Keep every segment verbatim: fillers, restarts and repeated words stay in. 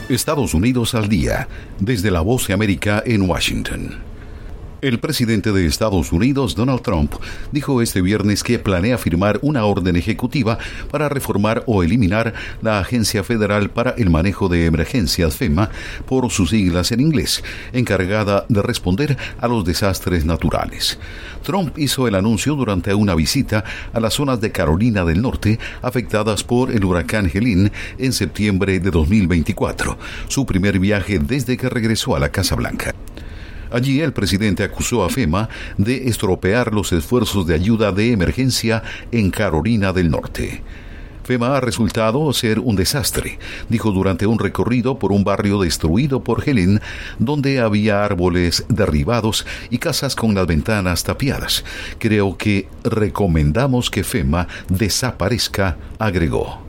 Estados Unidos al día, desde La Voz de América en Washington. El presidente de Estados Unidos, Donald Trump, dijo este viernes que planea firmar una orden ejecutiva para reformar o eliminar la Agencia Federal para el Manejo de Emergencias, FEMA, por sus siglas en inglés, encargada de responder a los desastres naturales. Trump hizo el anuncio durante una visita a las zonas de Carolina del Norte afectadas por el huracán Helene en septiembre de dos mil veinticuatro, su primer viaje desde que regresó a la Casa Blanca. Allí el presidente acusó a FEMA de estropear los esfuerzos de ayuda de emergencia en Carolina del Norte. FEMA ha resultado ser un desastre, dijo durante un recorrido por un barrio destruido por Helene, donde había árboles derribados y casas con las ventanas tapiadas. Creo que recomendamos que FEMA desaparezca, agregó.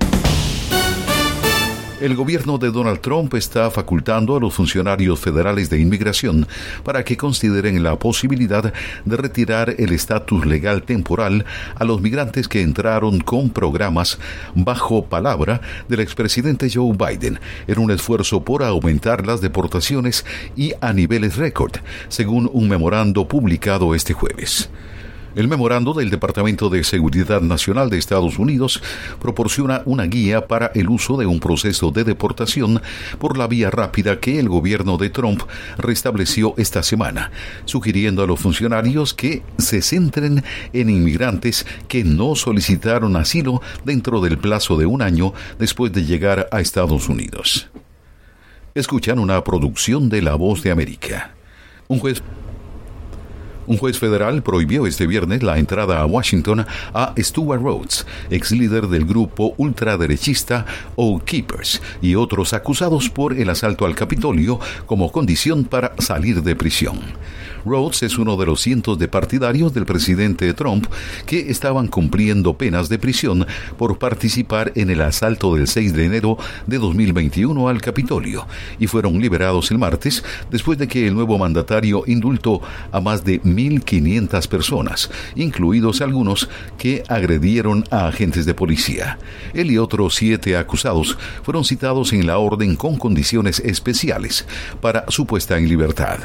El gobierno de Donald Trump está facultando a los funcionarios federales de inmigración para que consideren la posibilidad de retirar el estatus legal temporal a los migrantes que entraron con programas bajo palabra del expresidente Joe Biden en un esfuerzo por aumentar las deportaciones y a niveles récord, según un memorando publicado este jueves. El memorando del Departamento de Seguridad Nacional de Estados Unidos proporciona una guía para el uso de un proceso de deportación por la vía rápida que el gobierno de Trump restableció esta semana, sugiriendo a los funcionarios que se centren en inmigrantes que no solicitaron asilo dentro del plazo de un año después de llegar a Estados Unidos. Escuchan una producción de La Voz de América. Un juez Un juez federal prohibió este viernes la entrada a Washington a Stewart Rhodes, ex líder del grupo ultraderechista Oath Keepers, y otros acusados por el asalto al Capitolio como condición para salir de prisión. Rhodes es uno de los cientos de partidarios del presidente Trump que estaban cumpliendo penas de prisión por participar en el asalto del seis de enero de dos mil veintiuno al Capitolio, y fueron liberados el martes después de que el nuevo mandatario indultó a más de mil quinientas personas, incluidos algunos que agredieron a agentes de policía. Él y otros siete acusados fueron citados en la orden con condiciones especiales para su puesta en libertad.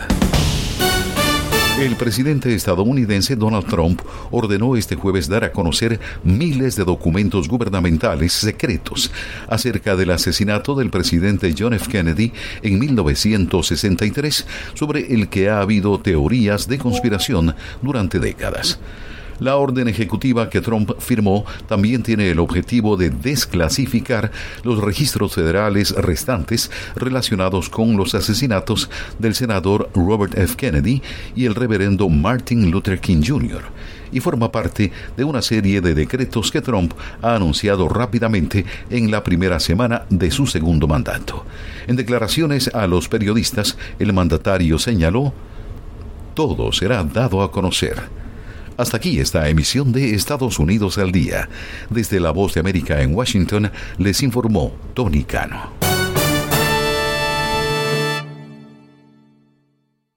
El presidente estadounidense Donald Trump ordenó este jueves dar a conocer miles de documentos gubernamentales secretos acerca del asesinato del presidente John F. Kennedy en mil novecientos sesenta y tres, sobre el que ha habido teorías de conspiración durante décadas. La orden ejecutiva que Trump firmó también tiene el objetivo de desclasificar los registros federales restantes relacionados con los asesinatos del senador Robert F. Kennedy y el reverendo Martin Luther King junior, y forma parte de una serie de decretos que Trump ha anunciado rápidamente en la primera semana de su segundo mandato. En declaraciones a los periodistas, el mandatario señaló: todo será dado a conocer. Hasta aquí esta emisión de Estados Unidos al Día. Desde La Voz de América en Washington, les informó Tony Cano.